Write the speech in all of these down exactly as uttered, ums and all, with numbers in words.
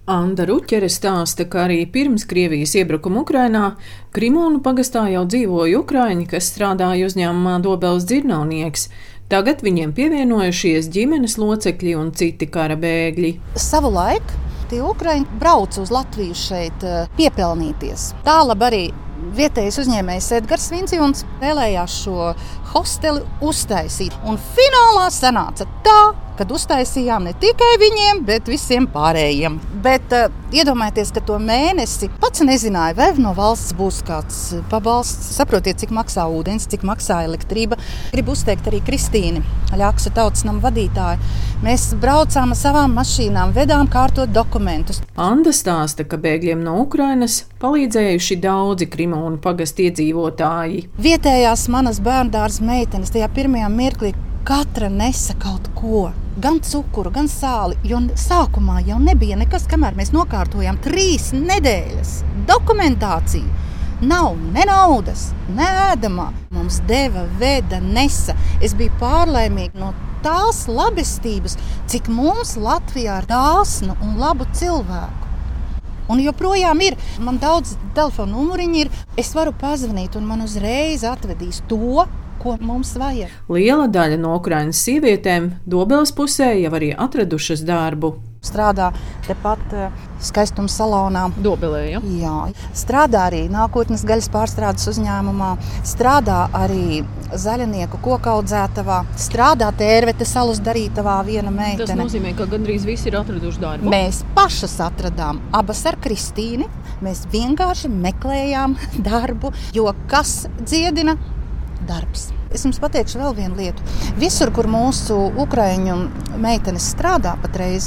Anda Ruķere stāsta, ka arī pirms Krievijas iebrukuma Ukrainā Krimonu pagastā jau dzīvoja ukraiņi, kas strādāja uzņēmumā Dobeles dzirnavnieks. Tagad viņiem pievienojušies ģimenes locekļi un citi kara bēgļi. Savulaik tie ukraiņi brauca uz Latviju šeit piepelnīties. Tālāk arī vietējais uzņēmējs Edgars Vinciuns vēlējās šo hosteli uztaisīt. Un finālā sanāca tā, kad uztaisījām ne tikai viņiem, bet visiem pārējiem. Bet uh, iedomājieties, ka to mēnesi pats nezināja, vai no valsts būs kāds pabalsts. Saprotiet, cik maksā ūdens, cik maksā elektrība. Gribu uzteikt arī Kristīni, Ļaksu tautas nama vadītāju. Mēs braucām ar savām mašīnām, vedām kārtot dokumentus. Anda stāsta, ka bēgļiem no Ukrainas palīdzējuši daudzi Krimonu pagasta iedzīvotāji. Vietējās manas bērndārzas meitenes tajā pirmajā mirklī katra nesa kaut ko. Gan cukuru, gan sāli, jo sākumā jau nebija nekas, kamēr mēs nokārtojām trīs nedēļas. Dokumentācija. Nav ne naudas, ne ēdamā. Mums deva, veda, nesa. Es biju pārlaimīga no tās labestības, cik mums Latvijā ir dāsnu un labu cilvēku. Un joprojām ir. Man daudz telefonu numuriņi ir. Es varu pazvanīt un man uzreiz atvedīs to, ko mums vajag. Liela daļa no Ukrainas sievietēm Dobeles pusē jau arī atradušas darbu. Strādā tepat skaistuma salonā. Dobelē, ja? Jā. Strādā arī nākotnes gaļas pārstrādes uzņēmumā. Strādā arī zaļinieku kokaudzētavā. Strādā Tērvete salus darītavā viena meitene. Tas nozīmē, ka gandrīz visi ir atraduši darbu. Mēs pašas atradām, abas ar Kristīni. Mēs vienkārši meklējām darbu, jo kas dziedina? Darbs. Es jums pateikšu vēl vienu lietu. Visur, kur mūsu ukraiņu meitenes strādā patreiz,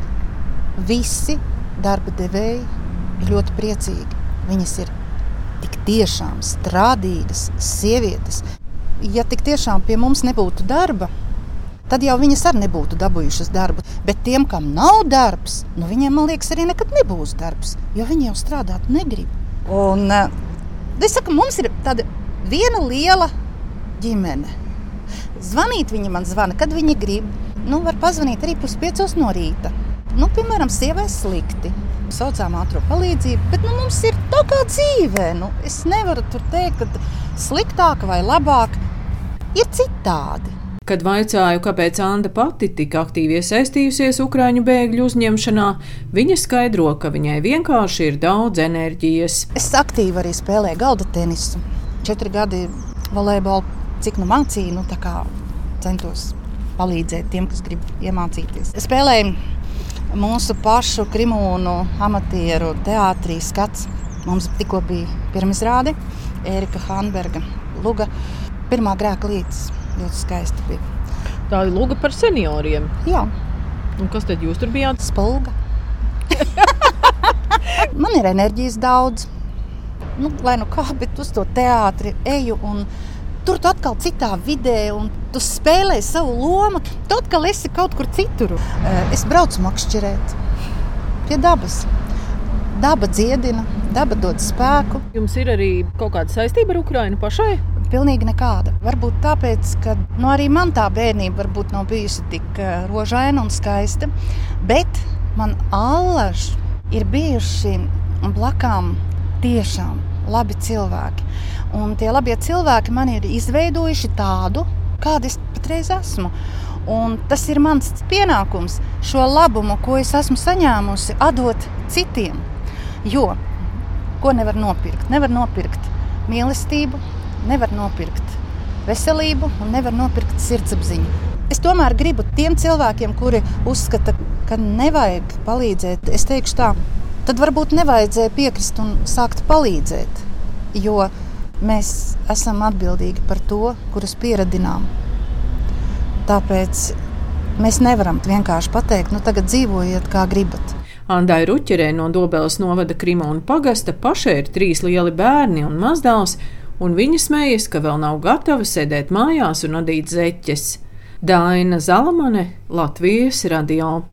visi darba devēji ir ļoti priecīgi. Viņas ir tik tiešām strādīgas sievietes. Ja tik tiešām pie mums nebūtu darba, tad jau viņas arī nebūtu dabūjušas darbu. Bet tiem, kam nav darbs, nu viņiem, man liekas, arī nekad nebūs darbs, jo viņi jau strādāt negrib. Un es saku, mums ir tāda viena liela ģimene. Zvanīt viņi man zvana, kad viņi grib. Nu, var pazvanīt arī puspiecos no rīta. Nu, piemēram, sievai slikti. Saucām ātro palīdzību, bet nu, mums ir tā kā dzīvē. Nu, es nevaru tur teikt, ka sliktāk vai labāk. Ir citādi. Kad vaicāju, kāpēc Anda pati tik aktīvi iesaistījusies ukraiņu bēgļu uzņemšanā, viņa skaidro, ka viņai vienkārši ir daudz enerģijas. Es aktīvi arī spēlēju galda tenisu. Četri gadi volejbolu, cik nu mācīju, nu tā kā centos palīdzēt tiem, kas grib iemācīties. Es spēlēju mūsu pašu Krimonu amatieru teātrī Skats. Mums tikko bija pirmizrāde, Ērika Hanberga luga. Pirmā grēka līdz ļoti skaisti bija. Tā ir luga par senioriem? Jā. Un kas tad jūs tur bijāt? Spulga. Man ir enerģijas daudz. Nu, lai nu kā, bet uz to teātri eju un tur tu atkal citā vidē un tu spēlē savu lomu. Tu atkal esi kaut kur citur. Es braucu makšķerēt pie dabas. Daba dziedina, daba dod spēku. Jums ir arī kaut kāda saistība ar Ukrainu pašai? Pilnīgi nekāda. Varbūt tāpēc, ka nu, arī man tā bērnība varbūt nav bijusi tik rožaina un skaista, bet man allaž ir bijuši blakām tiešām labi cilvēki. Un tie labie cilvēki man ir izveidojuši tādu, kāda es patreiz esmu. Un tas ir mans pienākums šo labumu, ko es esmu saņēmusi, atdot citiem. Jo, ko nevar nopirkt? Nevar nopirkt mīlestību, nevar nopirkt veselību un nevar nopirkt sirdsapziņu. Es tomēr gribu tiem cilvēkiem, kuri uzskata, ka nevajag palīdzēt, es teikšu tā, tad varbūt nevajadzēja piekrist un sākt palīdzēt, jo mēs esam atbildīgi par to, kurus pieradinām. Tāpēc mēs nevaram vienkārši pateikt, nu tagad dzīvojiet kā gribat. Andai Ruķerei no Dobeles novada Krimonu pagasta pašai ir trīs lieli bērni un mazdēls, un viņa smejas, ka vēl nav gatava sēdēt mājās un adīt zeķes. Daina Zalamane, Latvijas radio.